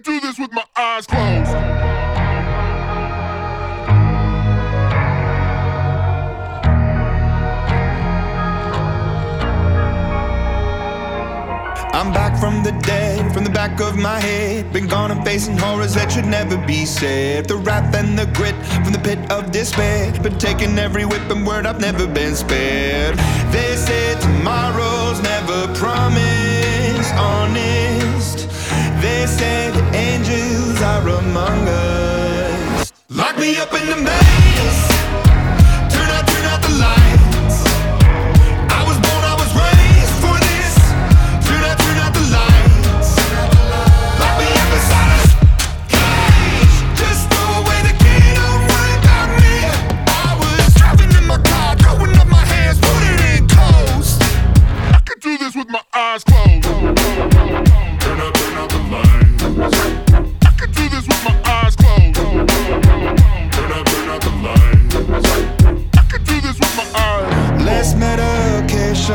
could do this with my eyes closed. I'm back from the dead, from the back of my head. Been gone and facing horrors that should never be said. The wrath and the grit from the pit of despair. Been taking every whip and word, I've never been spared. They say tomorrow's never promised, honest. They say the angels are among us. Lock me up in the maze, turn out the lights. I was born, I was raised for this. Turn out the lights. Lock me up inside a cage. Just throw away the key, don't worry about me. I was driving in my car, throwing up my hands, put it in coast. I could do this with my eyes closed. Turn out the lights. I could do this with my eyes closed. Turn out the lights. I could do this with my eyes. Less medications,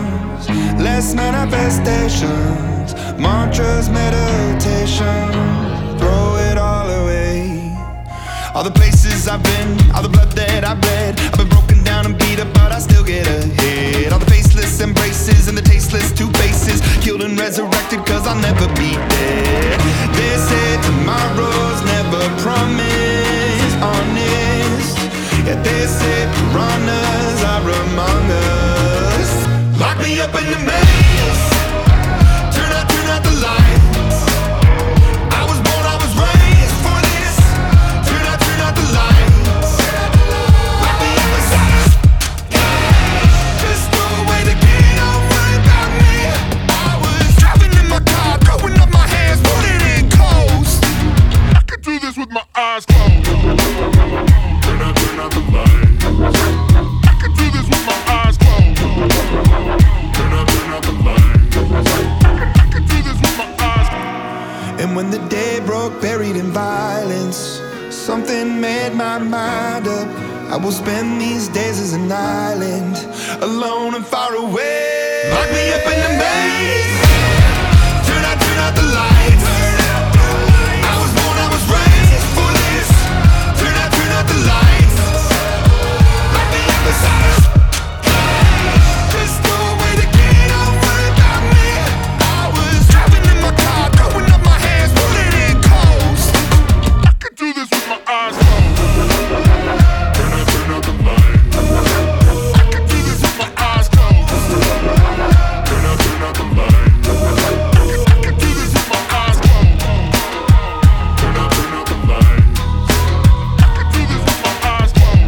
less manifestations, mantras, meditation, throw it all away. All the places I've been, all the blood that I've bled, I've been broken down and beat up, but I still get ahead. All the faceless embraces and the tasteless two faces, killed and resurrected, cause I'll never be dead. They say tomorrow's never promised, honest. Yeah, they say piranhas are among us. Lock me up in the maze, turn out the lights. I was born, I was raised for this. Turn out the lights. Lock me up inside a cage. Just throw away the key, don't worry about me. I was driving in my car, throwing up my hands, put it in coast. I could do this with my eyes closed. Turn out the lights. I could do this with my eyes closed. Turn out the lights. I could do this with my eyes closed. And when the day broke, buried in violence, something made my mind up. I will spend these days as an island, alone and far away. Lock me up in the maze, turn out the lights. I was born, I was raised for this. Turn out the lights. Lock me up inside a cage. Just throw away the key, don't worry about me. I was driving in my car, throwing up my hands, put it in coast. I could do this with my eyes closed. Turn out the lights. I could do this with my eyes closed. Turn out the lights. I could do this with my eyes closed. Turn out the lights. I could do this with my eyes closed.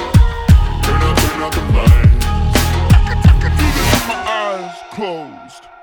Turn out the lights. I could do this with my eyes closed.